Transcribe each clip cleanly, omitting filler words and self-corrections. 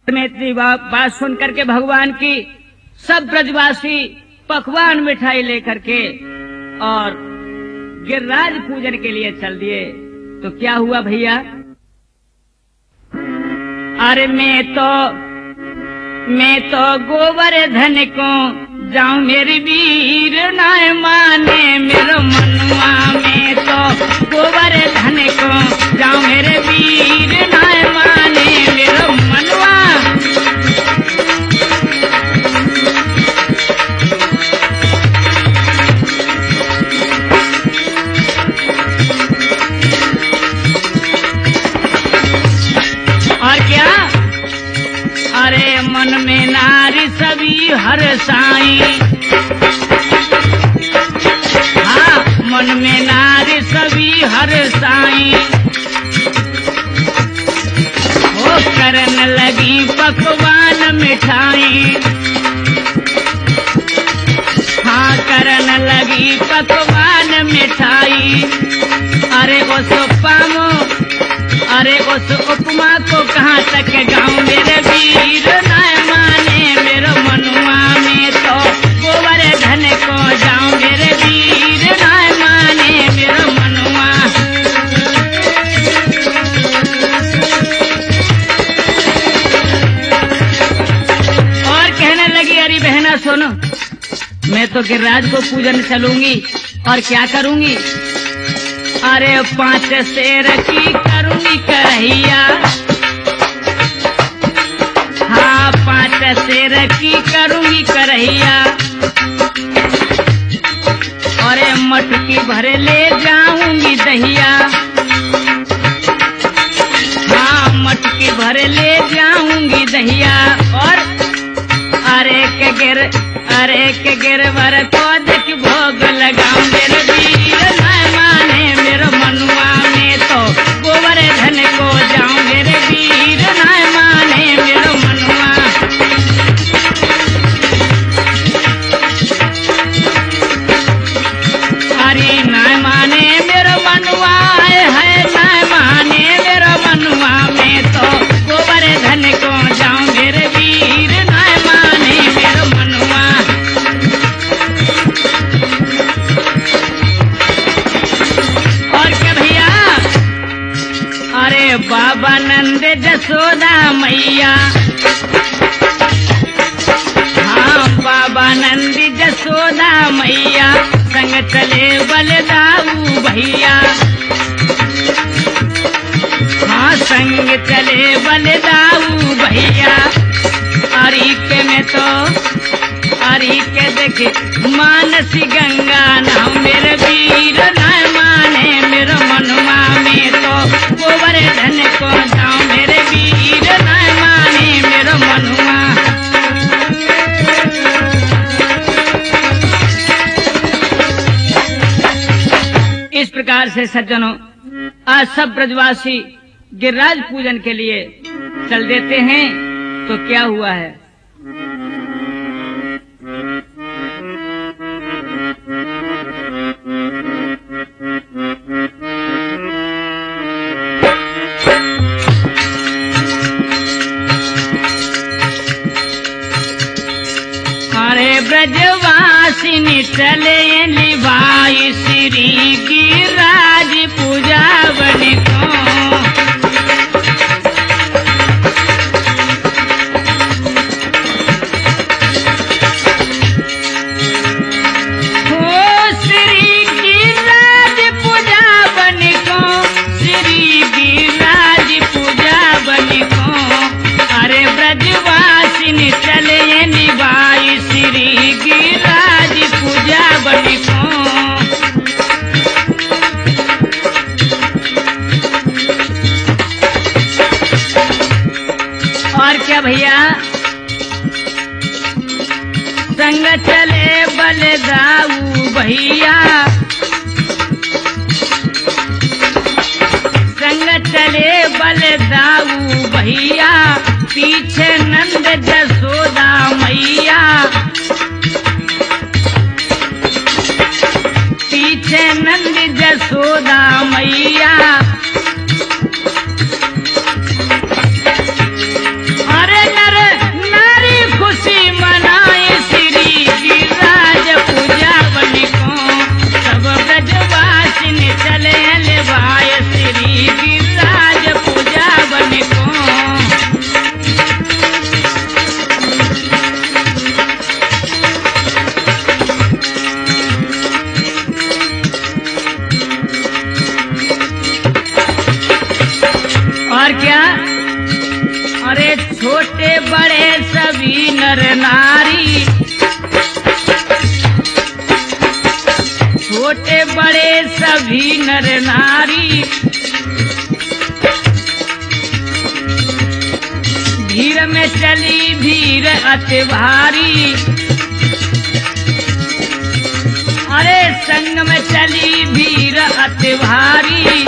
में इतनी बात सुन करके भगवान की सब ब्रजवासी पकवान मिठाई लेकर के और गिरिराज पूजन के लिए चल दिए। तो क्या हुआ भैया? अरे मैं तो गोवर्धन को जाऊं मेरी वीर नाय माने मेरा मनुआ। मैं तो गोवर्धन को जाऊं मेरे वीर नाय माने मेरा मनुआ। और क्या? अरे मन में नारी सभी हर साई, हाँ मन में नारी सभी हर साई। वो करन लगी पकवान मिठाई, हाँ करन लगी पकवान मिठाई। अरे उस उपमा को कहाँ तक गाऊं मेरे वीर नाय माने मेरा मनुआ। में तो गोवर्धन को जाऊं मेरे वीर नाय माने मेरा मनुआ। और कहने लगी अरे बहना सुनो, मैं तो गिरिराज को पूजन चलूंगी और क्या करूंगी? अरे 5 शेर की करूंगी करहिया, हाँ 5 शेर की करूंगी करहिया। अरे मटकी भरे ले जाऊंगी दहिया, हाँ मटकी भरे ले जाऊंगी दहिया। और अरे के गिरवर को देख भोग लगाऊं मेरे वीर नाय माने मेरा मनुआ। में तो गोवर्धन को जाऊं मेरे वीर नाय माने मेरा मनुआ। अरे नाय माने मेरा मनुआ है नाय माने मेरा मनुआ। में तो गोवर्धन को जाऊं मेरे वीर नाय माने मेरा मनुआ। और क्या भैया? अरे बाबा नंद जसोदा मैया, हाँ बाबा नंद जसोदा मैया संग चले बलदाऊ भैया, हाँ संग चले बलदाऊ भैया। अरी के देखे मानसी गंगा नाम मेरे वीर नाय माने मेरा मनुआ। में तो गोवर्धन को जाऊं मेरे वीर नाय माने मेरा मनुआ। इस प्रकार से सज्जनों आज सब ब्रजवासी गिरिराज पूजन के लिए चल देते हैं। तो क्या हुआ है? अरे ब्रजवासिनी चले निभाई श्री गिरिराज पूजावन को। चले निभाई श्री गिरिराज पूजावन को। और क्या भैया? संग चले बलदाऊ भैया, संग चले बलदाऊ भैया। पीछे नंद जसोदा मैया, पीछे नंद जसोदा मैया। अरे छोटे बड़े सभी नर नारी, छोटे बड़े सभी नर नारी, भीड़ में चली भीड़ अति भारी, अरे संग में चली भीड़ अति भारी।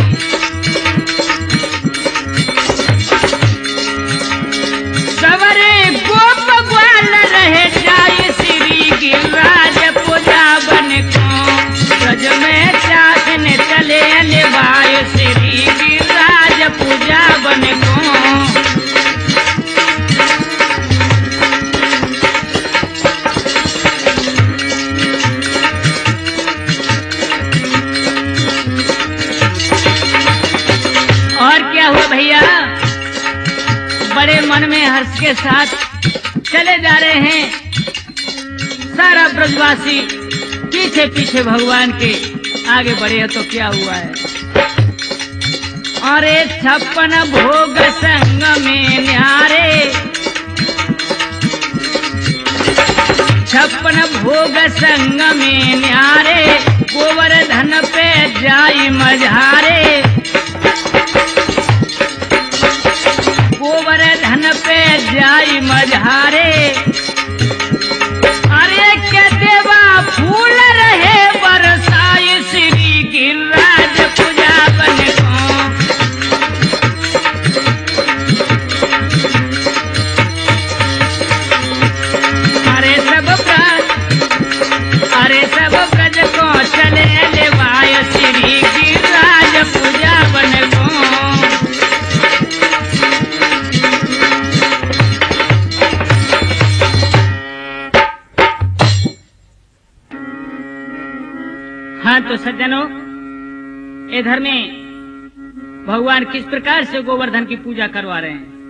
सवरे गोप ग्वाल रहे जाय श्री गिरिराज पूजा बन को, ब्रज में चाकन चले निभाय श्री गिरिराज पूजा बन को। और क्या हुआ भैया, बड़े मन में हर्ष के साथ चले जा रहे हैं सारा ब्रजवासी, पीछे पीछे भगवान के आगे बढ़े। तो क्या हुआ है, अरे 56 भोग संग में न्यारे, 56 भोग संग में न्यारे, गोवर्धन पे जाई मझारे, गोवर्धन पे जाई मझारे। अरे के देवा फूल रहे बरसाई श्री गिरिराज पूजा बन को। अरे सब ब्रज को चले लेवाय श्री गिरिराज पूजा बन को। हाँ तो सज्जनों, इधर में भगवान किस प्रकार से गोवर्धन की पूजा करवा रहे हैं।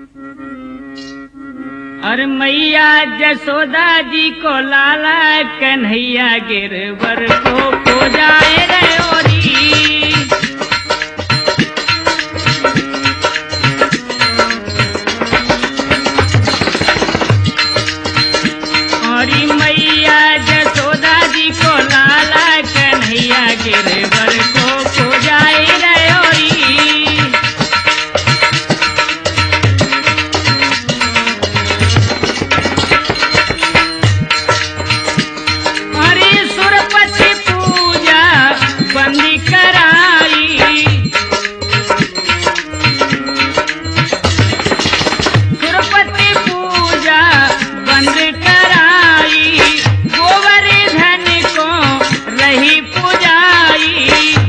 और मैया जसोदा जी को लाला कन्हैया गिरवर को पूजाए रयोरी। और मैया जसोदा जी को लाला कन्हैया गिरवर को पूजाए रयोरी। अरे सुरपति पूजा बंदी कराई, सुरपति पूजा बंद कराई, गोवर्धन को रही पुजाई।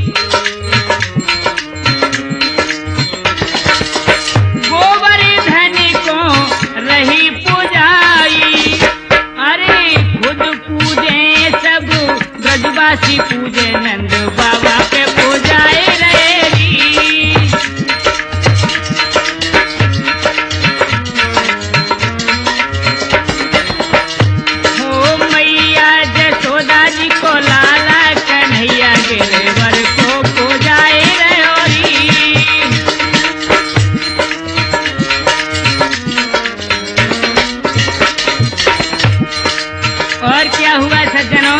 गोवर्धन को रही पुजाई। अरे खुद पूजे सब ब्रजवासी पूजे, नंद बाबा के पूजाए रहेगी। हो मैया जसोदा जी को लाला कन्हैया गिरवर को पूजाए रयोरी। और क्या हुआ सज्जनों,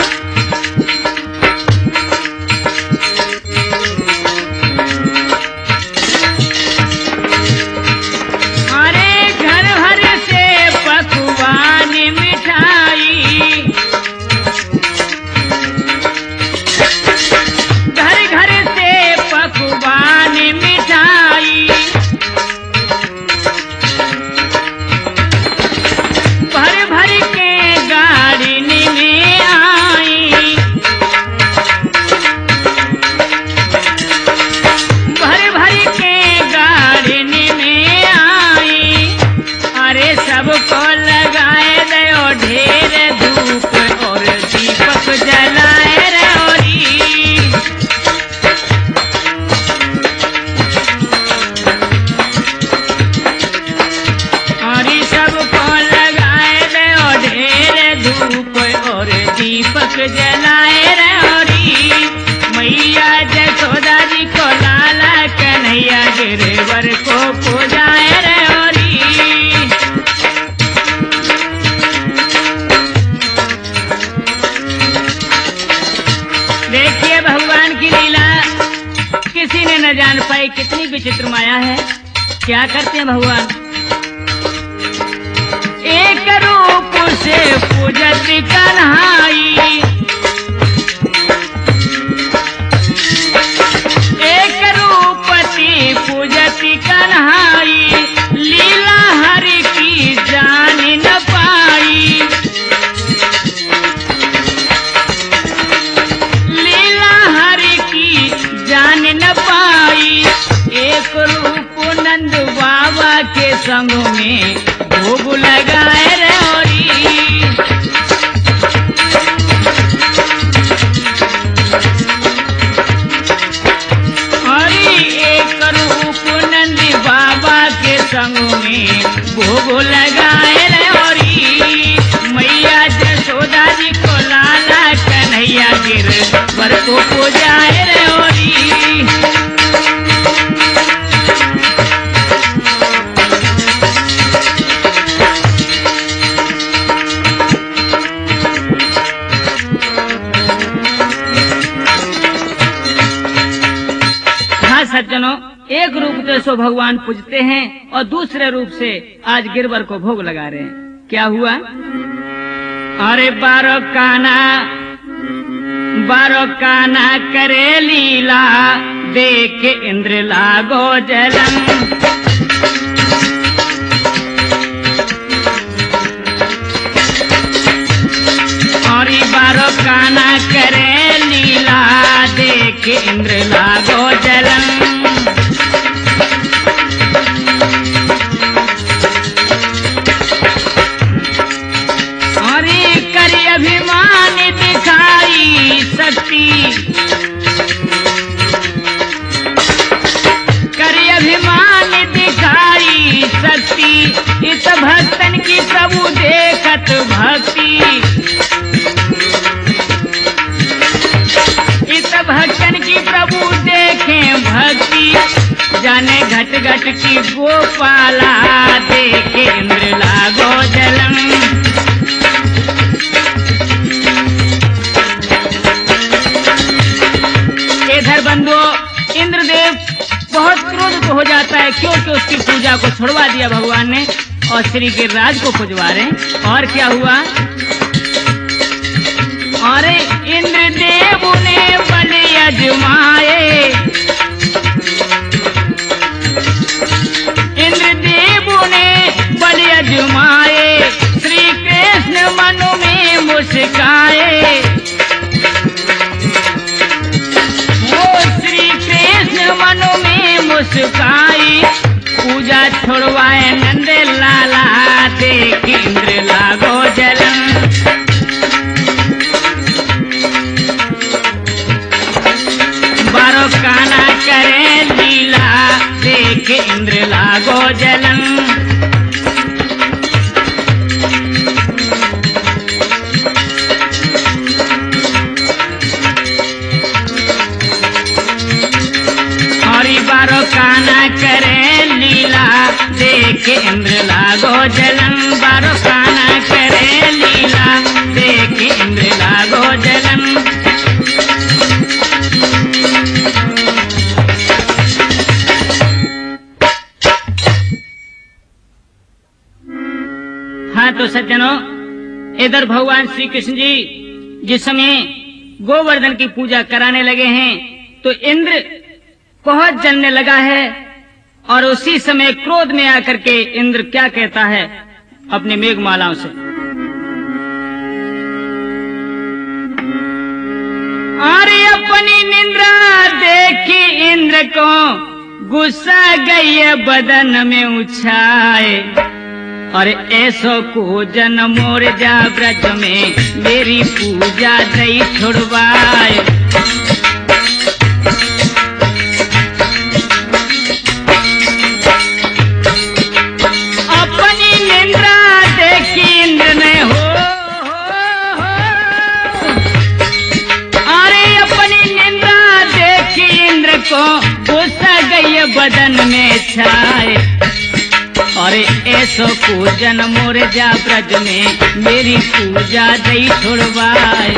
अरे घर भर से पकवान मिठाई, घर घर से पकवान मिठाई। भर भर के गाड़ी में आई, भर भर के गाड़ी में आई। अरे सबको लगाए दो ढेर धूप और दीपक जलाए रयोरी। अरे सबको लगाए दो ढेर धूप और दीपक जलाए रयोरी। मैया जसोदा जी को लाला कन्हैया गिरवर को पूजाए रयोरी। विचित्र माया है। क्या करते हैं भगवान? एक रूप से पूजत कन्हाई, एक रूपति पूजती कन्हाई, लीला हरि की जान न पाई, लीला हरि की जान न पाई। एक रूप नंद बाबा के संग में भोग लगाए रे होरी, हरी एक रूप नंद बाबा के संग में भोग लगाए रे होरी। मैया जसोदा जी को लाला कन्हैया गिरवर को पूजाए रे होरी। सज्जनों, एक रूप से सो भगवान पूजते हैं और दूसरे रूप से आज गिरवर को भोग लगा रहे हैं। क्या हुआ? अरे बारो काना करे लीला, देख इंद्र लागो जलन, और बारो काना करे लीला, देख इंद्र लागो जलन। अभिमान दिखाई शक्ति, करे अभिमान दिखाई शक्ति, इस भक्तन की प्रभु देखत भक्ति, इस भक्तन की प्रभु देखे भक्ति, जाने घट घट की गोपाला, देखे इंद्र लागो जलन। इधर बंधुओं, इंद्रदेव बहुत क्रोधित हो जाता है क्योंकि उसकी पूजा को छुड़वा दिया भगवान ने और श्री गिरिराज को पुजवा रहे। और क्या हुआ? अरे इंद्रदेव ने बलि अजमाए, इंद्रदेव ने बलि अजमाए, श्री कृष्ण मन में मुस्काए, मनो में मुस्काई, पूजा छोड़वाए नंद लाला, देख इंद्र लागो जलन। बारो काना करे लीला, देख इंद्र लागो जलन। बारो काना करे लीला, देख इंद्र लागो जलन, बारो काना करे लीला, देख इंद्र लागो जलन। हाँ तो सज्जनों, इधर भगवान श्री कृष्ण जी जिस समय गोवर्धन की पूजा कराने लगे हैं तो इंद्र बहुत जलने लगा है और उसी समय क्रोध में आकर के इंद्र क्या कहता है अपनी मेघमालाओं से? अरे अपनी निंद्रा देखी इंद्र को गुस्सा गई बदन में उछाए, अरे ऐसो को जन मोर जा ब्रज में मेरी पूजा दई छुड़वाए। अपनी निंद्रा देखी इंद्र ने हो, अरे अपनी निंद्रा देखी इंद्र को गुस्सा गई बदन में छाए, अरे ऐसो पूजन मोर जा ब्रज में मेरी पूजा दई छुड़वाए।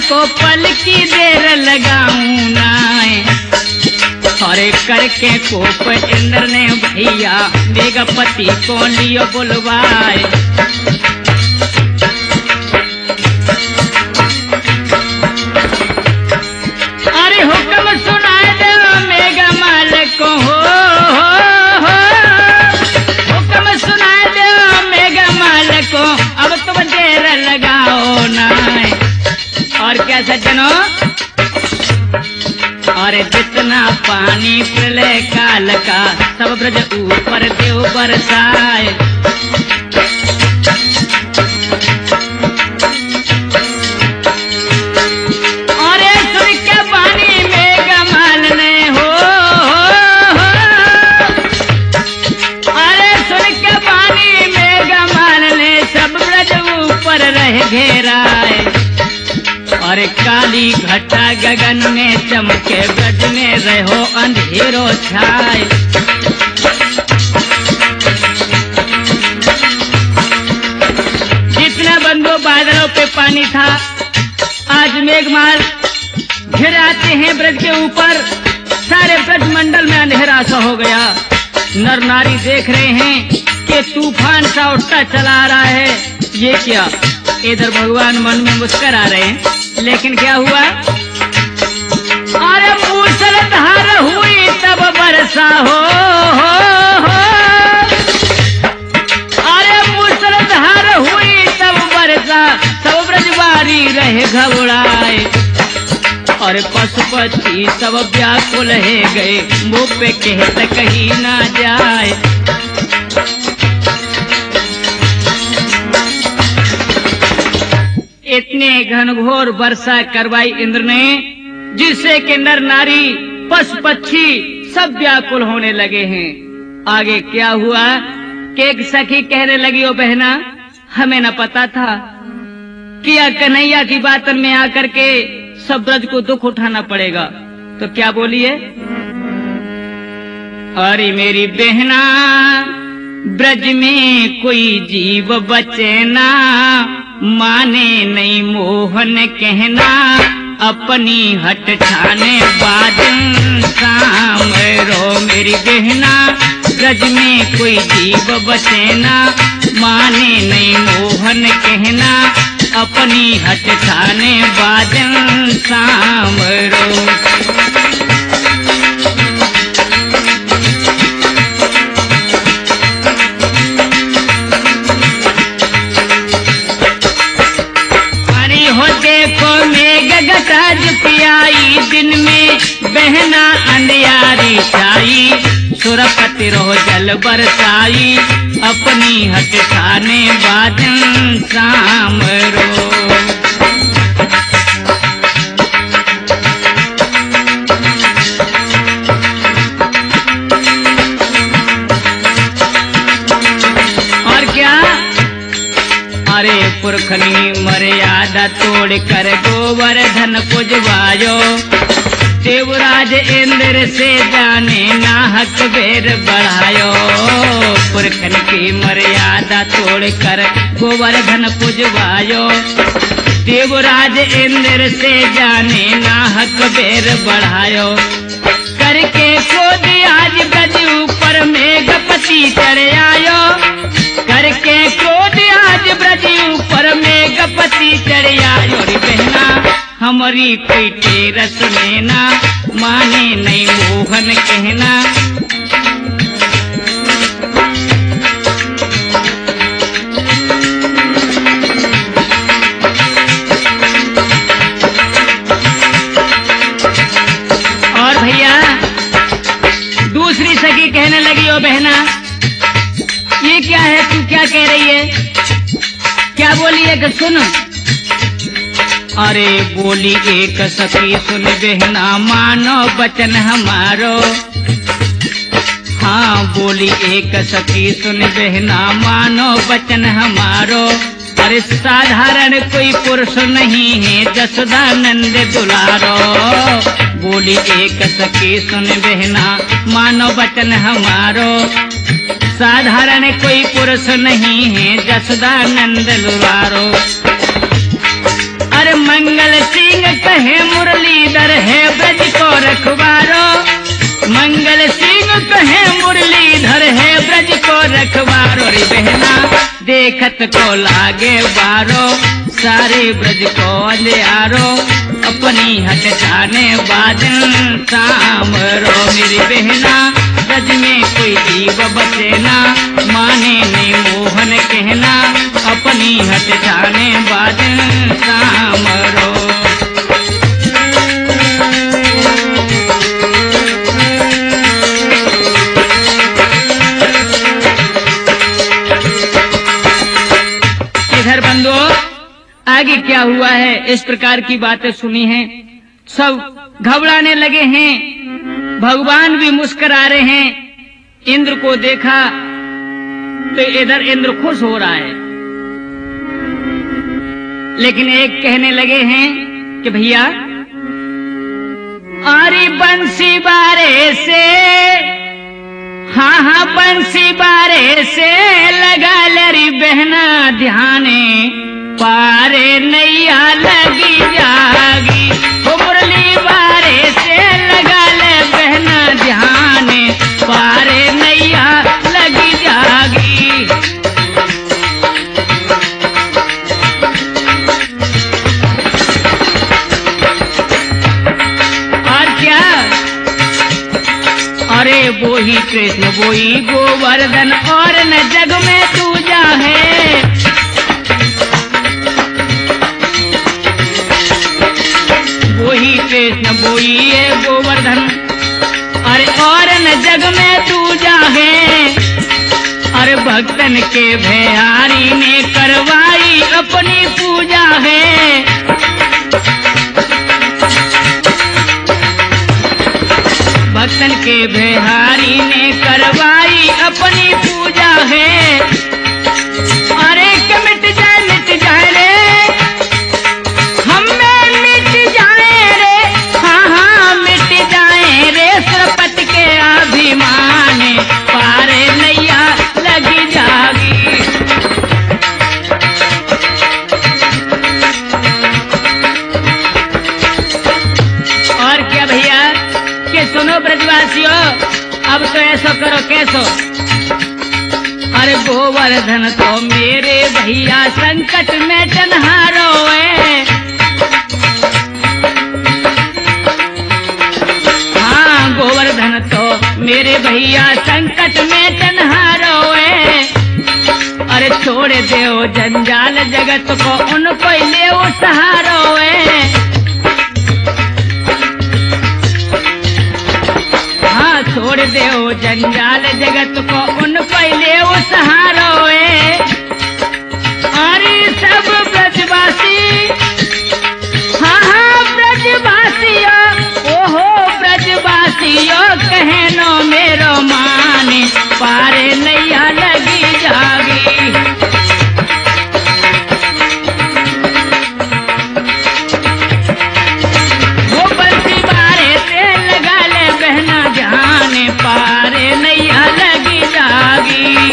को पल की देर लगाऊं ना। अरे करके कोप इंद्र ने भैया मेघपति को लियो बुलवाए। अरे हुक्म सुनाए दो मेघमाल को हो, हुक्म सुनाए दो मेघमाल को, अब तुम देर लगाओ ना। और क्या सज्जनों, अरे जितना पानी प्रलय काल का सब ब्रज ऊपर देव बरसाए। अरे सुन के पानी मेघमाल ने हो, अरे सुन के पानी मेघमाल ने सब ब्रज ऊपर रह घेराए। और काली घटा गगन में चमके, ब्रज में रहो अंधेरो छाए। जितना बंदो बादलों पे पानी था, आज मेघमाल घिर आते हैं ब्रज के ऊपर, सारे ब्रज मंडल में अंधेरा सा हो गया। नर नारी देख रहे हैं कि तूफान सा उठता चला रहा है, ये क्या। इधर भगवान मन में मुस्कुरा रहे हैं, लेकिन क्या हुआ। अरे मूसलाधार हुई तब वर्षा हो, अरे मूसलाधार हुई तब वर्षा, सब ब्रजवारी रहे घबराए। और पशु पक्षी सब व्याकुल है गए, मुँह पे कहते कहीं ना जाए। इतने घनघोर वर्षा करवाई इंद्र ने, जिससे कि नर नारी पशु पक्षी सब व्याकुल होने लगे हैं। आगे क्या हुआ कि एक सखी कहने लगी, ओ बहना, हमें न पता था कि कन्हैया की बात में आकर के सब ब्रज को दुख उठाना पड़ेगा। तो क्या बोलिए। अरे मेरी बहना, ब्रज में कोई जीव बचे ना, माने नहीं मोहन कहना, अपनी हट ठाने बादन शाम रो। मेरी बहना, ब्रज में कोई जीव बचे ना, माने नहीं मोहन कहना, अपनी हट ठाने बादन शाम रो। गगटाज पियाई, दिन में बहना अंधियारी छाई, सुरपति रो जल बरसाई, अपनी हट खाने बादन शाम रो। और क्या, अरे पुरखनी मर्यादा तोड़ कर गोवर्धन पुजवायो, देवराज इंद्र से जाने नाहक बेर बढ़ायो। पुरखन की मर्यादा तोड़ कर गोवर्धन पुजवायो, देवराज इंद्र से जाने नाहक बेर बढ़ायो। करके क्रोध आज ब्रज ऊपर मेघपति चढ़ आयो, करके क्रोध आज ब्रज ऊपर मेघपति चढ़ आयो। रे बहना, हमारी कोई तेरस लेना, माने नहीं मोहन कहना। और भैया दूसरी सखी कहने लगी, ओ बहना, ये क्या है, तू क्या कह रही है, क्या बोली है कि सुन। अरे बोली एक सखी, सुन बहना मानो बचन हमारो। हाँ बोली एक सखी, सुन बहना मानो बचन हमारो। अरे साधारण कोई पुरुष नहीं है, जसोदानंद दुलारो। बोली एक सखी, सुन बहना मानो बचन हमारो। साधारण कोई पुरुष नहीं है, जसोदानंद दुलारो। अरे मंगल सिंह सिंह कहे मुरलीधर है ब्रज को रखवारो, मंगल सिंह कहे मुरलीधर है ब्रज को रखवारो। रे बहना देखत को लागे बारो, सारे ब्रज को अंधियारो, अपनी हट जाने बादन सामरो। मेरी बहना ब्रज में कोई जीव बचे ना, माने ने मोहन कहना, अपनी हट जाने बादन सामरो। इधर बंधुओं आगे क्या हुआ है, इस प्रकार की बातें सुनी हैं, सब घबराने लगे हैं, भगवान भी मुस्कुरा रहे हैं। इंद्र को देखा तो इधर इंद्र खुश हो रहा है, लेकिन एक कहने लगे हैं कि भैया अरे बंसी बारे से, हाँ हाँ बंसी बारे से लगा लरी बहना ध्याने, पारे नैया लगी जागी। वो मुरली बारे से लगा ले बहना ध्याने, पारे नैया लगी जागी। और क्या, अरे वो ही कृष्ण वो ही गोवर्धन और न जग में दूजा है। वही कृष्ण वही है गोवर्धन, अरे और न जग में दूजा है। अरे भक्तन के भैयारी ने करवाई अपनी पूजा है। भक्तन के भैयारी ने करवाई अपनी पूजा है। अरे के मिट जाए रे, सुरपति के अभिमान, पारे नैया लगी जागी। और क्या भैया कि सुनो ब्रजवासियों, अब तो ऐसा करो कैसो, अरे गोवर्धन तो मेरे भैया संकट में टनहारो है। गोवर्धन तो मेरे भैया संकट में टनहारो है। अरे छोड़ दो जंजाल जगत को, उनको ले सहारो है। हाँ छोड़ दो जंजाल जगत को, उनको ले सहारो है। अरे सब ब्रजवासी, हाँ हाँ ब्रजवासियों, ओहो ब्रजवासियों कहनो मेरो माने, पारे नैया लगी जागी। वो बंसी बारे से लगा ले बहना जाने, पारे नैया लगी जागी।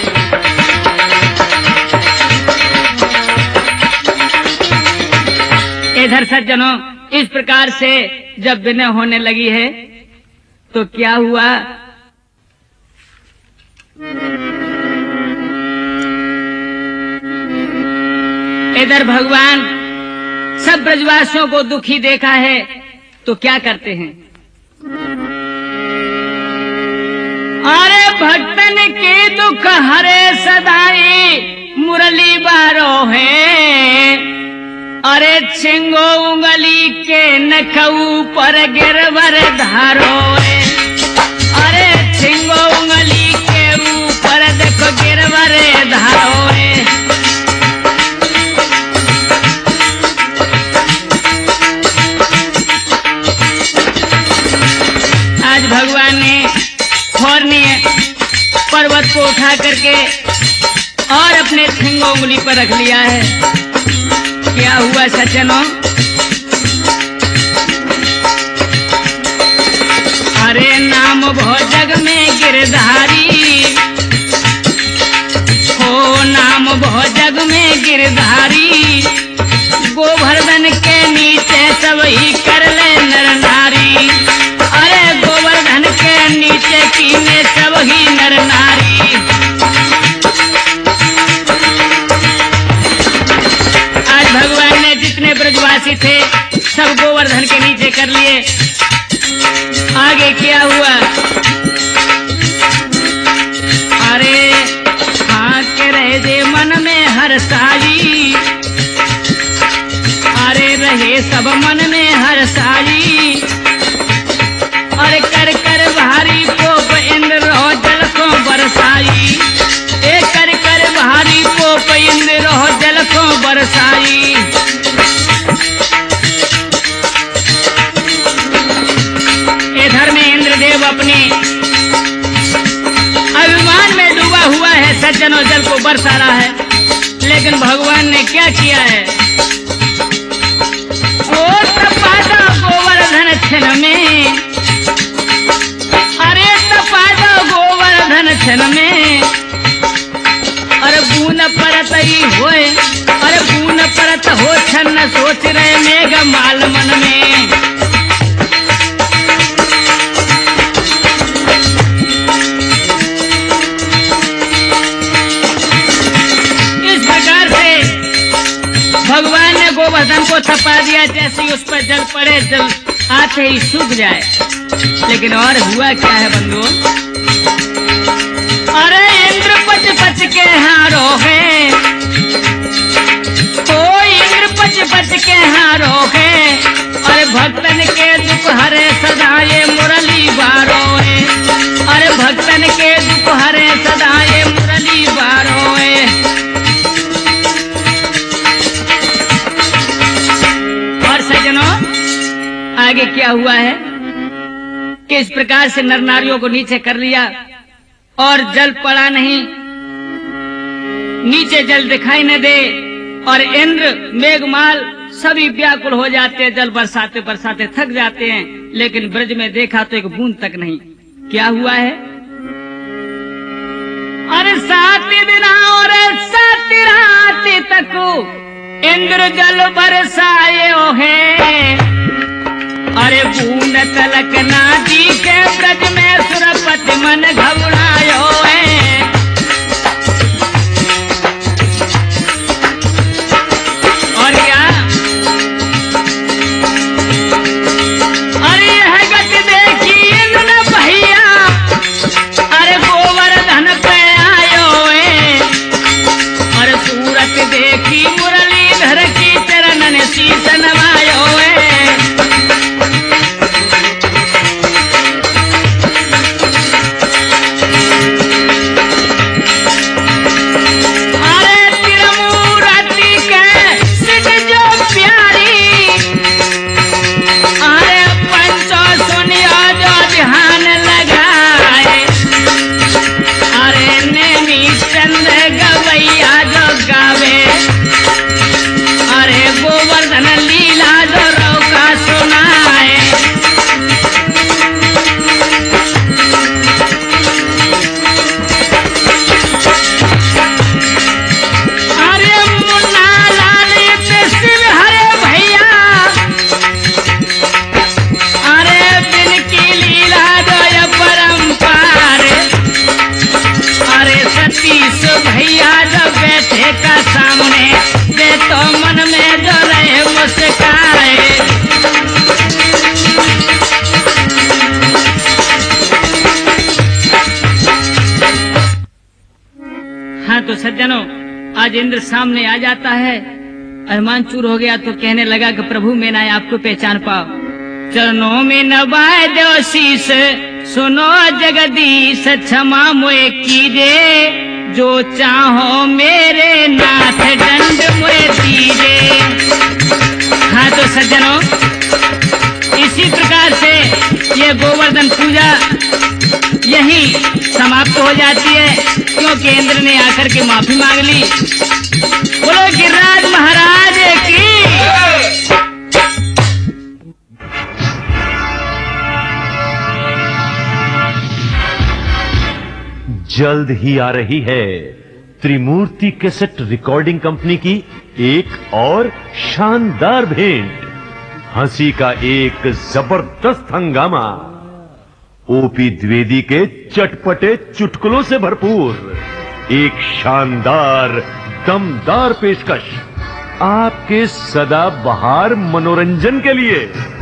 इधर सज्जनों इस प्रकार से जब विनय होने लगी है तो क्या हुआ, इधर भगवान सब ब्रजवासियों को दुखी देखा है तो क्या करते हैं। अरे भक्तन के दुख हरे सदाई, मुरली बारो है। अरे छिंगो उंगली के नखऊ पर गिरवर धारो है। अरे छिंगो उंगली के ऊपर देखो गिरवर धारो है। आज भगवान ने खोरनीय पर्वत को उठा करके और अपने छिंगो उंगली पर रख लिया है। क्या हुआ सज्जनों, अरे नाम भो जग में गिरधारी, हो नाम भो जग में गिरधारी। गोवर्धन के नीचे कर लिए। आगे क्या हुआ? अरे हाँ के रहे दे मन में हर्षाई, अरे रहे सब मन में हर्षाई। अरे कर कर भारी पोप इंद्र रहो जल को बरसाई, ए कर कर भारी पोप इंद्र रहो जल को बरसाई। इधर में इंद्रदेव अपने अभिमान में डूबा हुआ है, सज्जनों जल को बरसा रहा है। लेकिन भगवान ने क्या किया है? ओ तपादा गोवर्धन क्षण में, अरे तपादा गोवर्धन क्षण में। अरे बून परत ही होए, अरे बून परत हो छन्न सोच रहे मेघ माल मन में। भगवान ने गोवर्धन को थपा दिया, जैसे ही उस पर जल पड़े जल आते ही सूख जाए। लेकिन और हुआ क्या है बंधु? अरे इंद्र पच पच के हारो है, ओ इंद्र पच पच के हारो है। अरे भक्तन के दुख हरे सदा ये मुरली बारो है, अरे भक्तन के दुख हरे सदा ये मुरली बारो है। आगे क्या हुआ है कि इस प्रकार से नर नारियों को नीचे कर लिया और जल पड़ा नहीं, नीचे जल दिखाई न दे। और इंद्र मेघमाल सभी व्याकुल हो जाते हैं, जल बरसाते बरसाते थक जाते हैं। लेकिन ब्रज में देखा तो एक बूंद तक नहीं। क्या हुआ है? अरे 7 दिन और 7 रात तक इंद्र जल बरसाए है। अरे बूंद तलक नादी के ब्रज में सुरपति मन घबरायो है। और क्या? अरे यह गति देखी इंद्र भैया, अरे गोवर्धन पे आयो है। और सूरत देखी मुरलीधर की चरणन शीश नवायो है। तो सज्जनों आज इंद्र सामने आ जाता है, अभिमान चूर हो गया तो कहने लगा कि प्रभु मैं ना आपको पहचान पाओ। चरणों में नवाए दो शीस, सुनो जगदीश क्षमा मोए कीजे। जो चाहो मेरे नाथ दंड मोए दीजे। हाँ तो सज्जनों इसी प्रकार से ये गोवर्धन पूजा यही समाप्त हो जाती है, क्योंकि इंद्र ने आकर के माफी मांग ली। बोलो गिरिराज महाराज की। जल्द ही आ रही है त्रिमूर्ति कैसेट रिकॉर्डिंग कंपनी की एक और शानदार भेंट। हंसी का एक जबरदस्त हंगामा, ओपी द्विवेदी के चटपटे चुटकुलों से भरपूर एक शानदार दमदार पेशकश आपके सदा बहार मनोरंजन के लिए।